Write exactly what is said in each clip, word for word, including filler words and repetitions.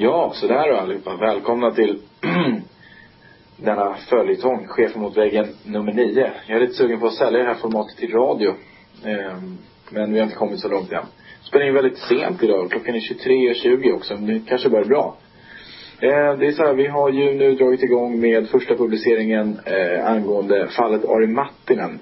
Ja, så där då allihopa. Välkomna till denna följetong, Chefen mot väggen nummer nio. Jag är lite sugen på att sälja det här formatet till radio. Ehm, men vi har inte kommit så långt än. Spelar in väldigt sent idag. Klockan är tjugotre tjugo också. Men det kanske börjar bra. Ehm, det är så här, vi har ju nu dragit igång med första publiceringen eh, angående fallet Ari Mattinen.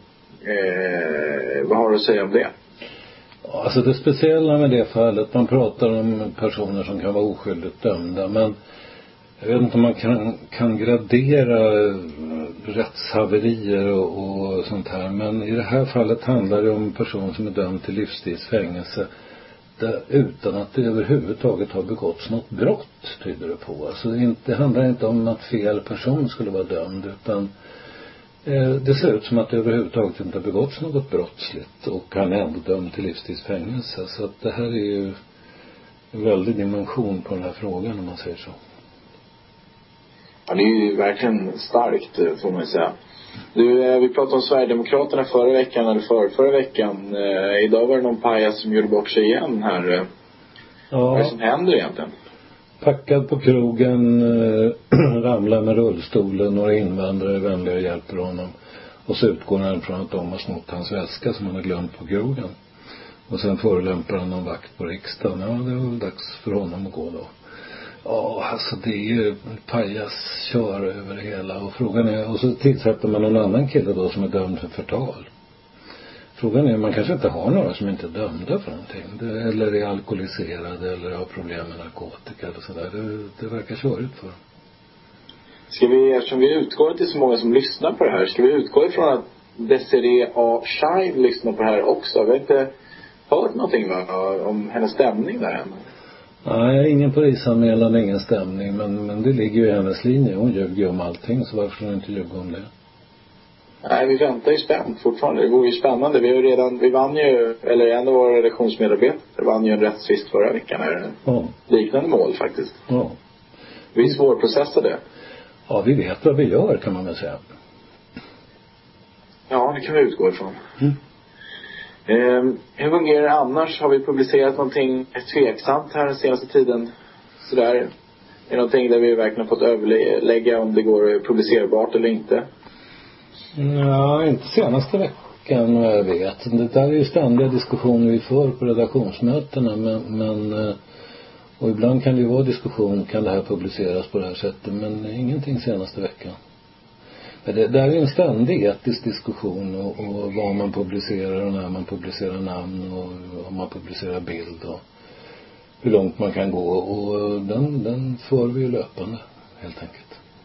Ehm, vad har du att säga om det? Alltså det speciella med det fallet, man pratar om personer som kan vara oskyldigt dömda, men jag vet inte om man kan, kan gradera rättshaverier och, och sånt här, men i det här fallet handlar det om en person som är dömd till livstidsfängelse där, utan att det överhuvudtaget har begåtts något brott, tyder det på. Alltså det, inte, det handlar inte om att fel person skulle vara dömd, utan det ser ut som att det överhuvudtaget inte har begåtts något brottsligt och han är ändå dömd till livstidsfängelse. Så att det här är ju en väldig dimension på den här frågan, om man säger så. Ja, det är ju verkligen starkt, får man säga. Du, vi pratade om Sverigedemokraterna förra veckan eller för, förra veckan. Eh, idag var det någon pajas som gjorde bort sig igen här. Ja. Vad är det som händer egentligen? Packad på krogen, äh, ramlar med rullstolen, några invandrare vänliga hjälper honom. Och så utgår han från att de har snott hans väska som han har glömt på krogen. Och sen förolämpar han någon vakt på riksdagen. Ja, det var väl dags för honom att gå då. Ja, alltså det är ju pajas kör över det hela. Och frågan är, och så tillsätter man någon annan kille då som är dömd för förtal. Frågan är, man kanske inte har några som inte är dömda för någonting. Det, eller är alkoholiserade eller har problem med narkotika eller sådär. Det, det verkar körigt för dem. Ska vi, eftersom vi utgår till så många som lyssnar på det här, ska vi utgå ifrån att Desiree A. Shine lyssnar på det här också? Vi har inte hört någonting va, om hennes stämning där än. Nej, ingen polisanmälan, ingen stämning. Men, men det ligger ju i hennes linje. Hon ljuger om allting, så varför ska hon inte ljuga om det? Nej, vi väntar ju spänt fortfarande. Det vore ju spännande. Vi har ju redan, vi vann ju, eller en av våra redaktionsmedarbetare vann ju en rättstvist förra veckan här. Ja. Liknande mål faktiskt. Ja. Vi är svårprocessade. Ja, vi vet vad vi gör, kan man väl säga. Ja, det kan vi utgå ifrån. Mm. Eh, hur fungerar det annars? Har vi publicerat någonting tveksamt här den senaste tiden? Sådär. Är det någonting där vi verkligen har fått överlägga om det går publicerbart eller inte? Ja, inte senaste veckan vad jag vet. Det där är ju ständiga diskussioner vi för på redaktionsmötena, men, men och ibland kan det ju vara diskussion, kan det här publiceras på det här sättet, men ingenting senaste veckan. Det, det är ju en ständig etisk diskussion och, och vad man publicerar och när man publicerar namn och om man publicerar bild och hur långt man kan gå, och den, den får vi ju löpande helt enkelt.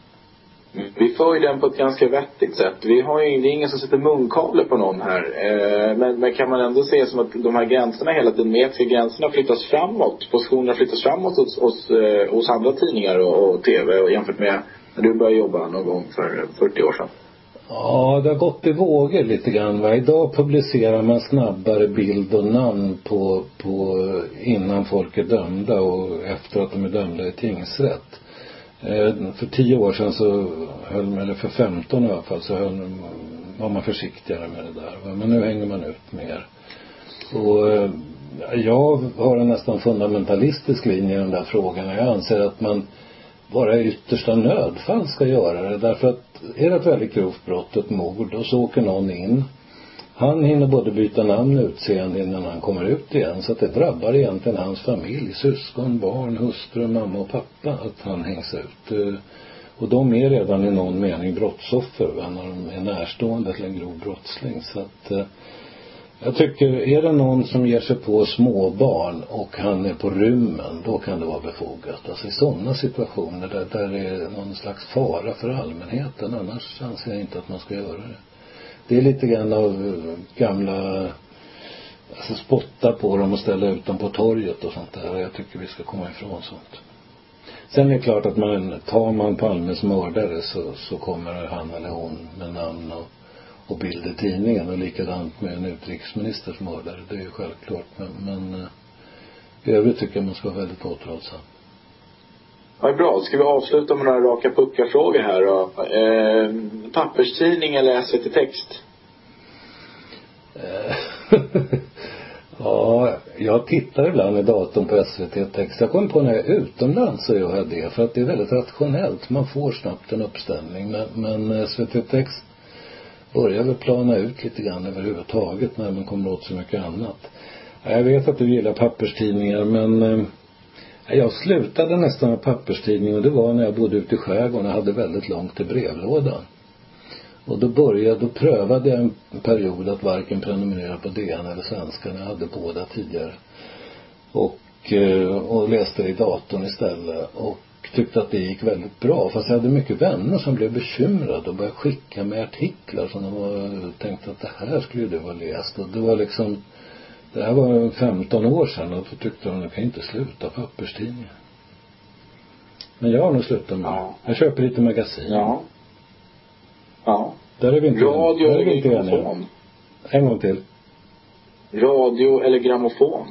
Vi får ju den på ett ganska vettigt sätt. Vi har ju det är ingen som sätter munkavle på någon här. Eh, men, men kan man ändå se som att de här gränserna hela tiden, metriska gränserna flyttas framåt. Positionerna flyttas framåt hos, hos, eh, hos andra tidningar och, och tv och jämfört med när du började jobba någon gång för fyrtio år sedan. Ja, det har gått i vågor lite grann. Va? Idag publicerar man snabbare bild och namn på, på innan folk är dömda och efter att de är dömda i tingsrätt. För tio år sedan så höll, eller för femton i alla fall, så höll, var man försiktigare med det där. Men nu hänger man ut mer. Och jag har en nästan fundamentalistisk linje i den där frågan. Jag anser att man bara i yttersta nödfall ska göra det. Därför att är det ett väldigt grovt brott, ett mord, och så åker någon in. Han hinner både byta namn och utseende innan han kommer ut igen. Så att det drabbar egentligen hans familj, syskon, barn, hustru, mamma och pappa att han hängs ut. Och de är redan i någon mening brottsoffer när de är närstående till en grov brottsling. Så att jag tycker, är det någon som ger sig på småbarn och han är på rymmen, då kan det vara befogat. Alltså i sådana situationer där, där det är någon slags fara för allmänheten. Annars anser jag inte att man ska göra det. Det är lite grann av gamla, alltså spotta på dem och ställa ut dem på torget och sånt där. Jag tycker vi ska komma ifrån sånt. Sen är det klart att man, tar man Palmes mördare så, så kommer han eller hon med namn och, och bild i tidningen. Och likadant med en utrikesministers mördare. Det är ju självklart. Men, men i övrigt tycker jag man ska vara väldigt återhållsam. Ja, bra. Ska vi avsluta med några raka pucka-frågor här då? Eh, papperstidning eller S V T Text? Ja, jag tittar ibland i datorn på S V T-text. Jag kommer på när jag är utomlands så gör jag det. För att det är väldigt rationellt. Man får snabbt en uppställning. Men, men S V T-text börjar väl plana ut lite grann överhuvudtaget när man kommer åt så mycket annat. Jag vet att du gillar papperstidningar, men eh, jag slutade nästan med papperstidning, och det var när jag bodde ute i skärgården och hade väldigt långt till brevlådan. Och då började, då prövade jag en period att varken prenumerera på D N eller Svenskan. Jag hade båda tidigare. Och, eh, och läste det i datorn istället. Och tyckte att det gick väldigt bra. Fast jag hade mycket vänner som blev bekymrade och började skicka med artiklar som de var, tänkte att det här skulle du ha läst. Och det var liksom, det här var femton år sedan, och då tyckte de att jag kan inte sluta papperstidningar. Men jag har nog slutat med. Ja. Jag köper lite magasin. Ja. Ja. Där är vi inte, Radio där är vi eller inte grammofon? En gång till. Radio eller grammofon?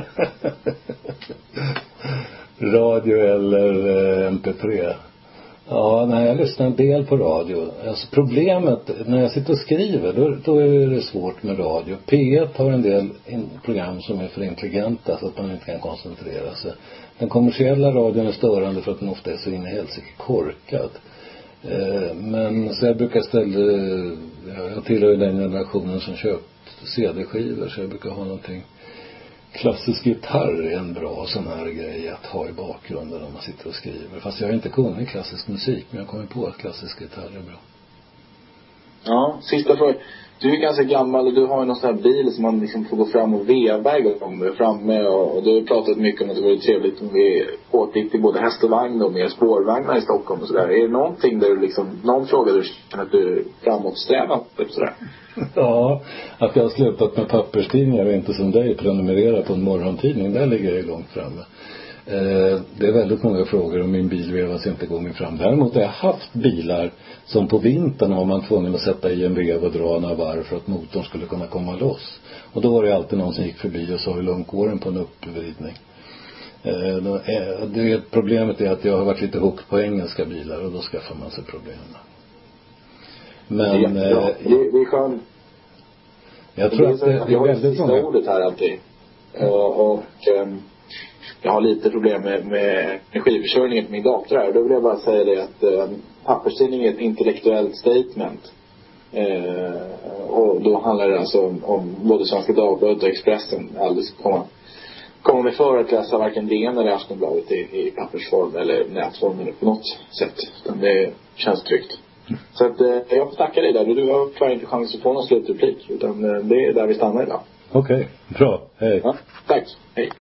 Radio eller eh, M P tre. Ja, när jag lyssnar en del på radio. Alltså problemet, när jag sitter och skriver, då, då är det svårt med radio. P ett har en del in, program som är för intelligenta så att man inte kan koncentrera sig. Den kommersiella radion är störande för att den ofta är så in i helsike korkad. Eh, men så jag brukar ställa, jag tillhör den generationen som köpt C D-skivor, så jag brukar ha någonting. Klassisk gitarr är en bra sån här grej att ha i bakgrunden när man sitter och skriver. Fast jag är inte kunnig klassisk musik, men jag kommer på att klassisk gitarr är bra. Ja, sista frågan. Du är ganska gammal och du har ju någon sån här bil som man liksom får gå fram och veva igång framme, och, och du har pratat mycket om att det vore trevligt om vi återgick till både häst och vagn och mer spårvagnar i Stockholm och sådär. Är det någonting där du liksom, någon fråga du känner att du är framåtsträvande typ sådär? Ja, att jag har slutat med papperstidningar och inte som dig prenumerera på en morgontidning, där ligger jag långt framme. Eh, det är väldigt många frågor om min bil vevas inte gången fram. Däremot har jag haft bilar som på vintern har man tvungen att sätta i en vev och dra några varv för att motorn skulle kunna komma loss. Och då var det alltid någon som gick förbi och sa hur långt går den på en uppvridning. Eh, då, eh, det, problemet är att jag har varit lite hook på engelska bilar, och då skaffar man sig problem. Men det, ja, det, det är skönt. Jag tror det är att det, det är jag väldigt många... Jag har ordet här alltid. Och, och um, jag har lite problem med, med energiförsörjningen på min dator här. Då vill jag bara säga det att um, papperstidning är ett intellektuellt statement. Uh, och då handlar det alltså om, om både Svenska Dagbladet och Expressen. Alldeles komma, komma med för att läsa varken D N eller Aftonbladet i, i pappersform eller nätform eller på något sätt. Utan det känns tryggt. Så att, eh, jag får tacka dig där. Du har tyvärr inte chans att få någon slutreplik, utan eh, det är där vi stannar idag. Okej, okay, bra. Hej. Ja, tack. Hej.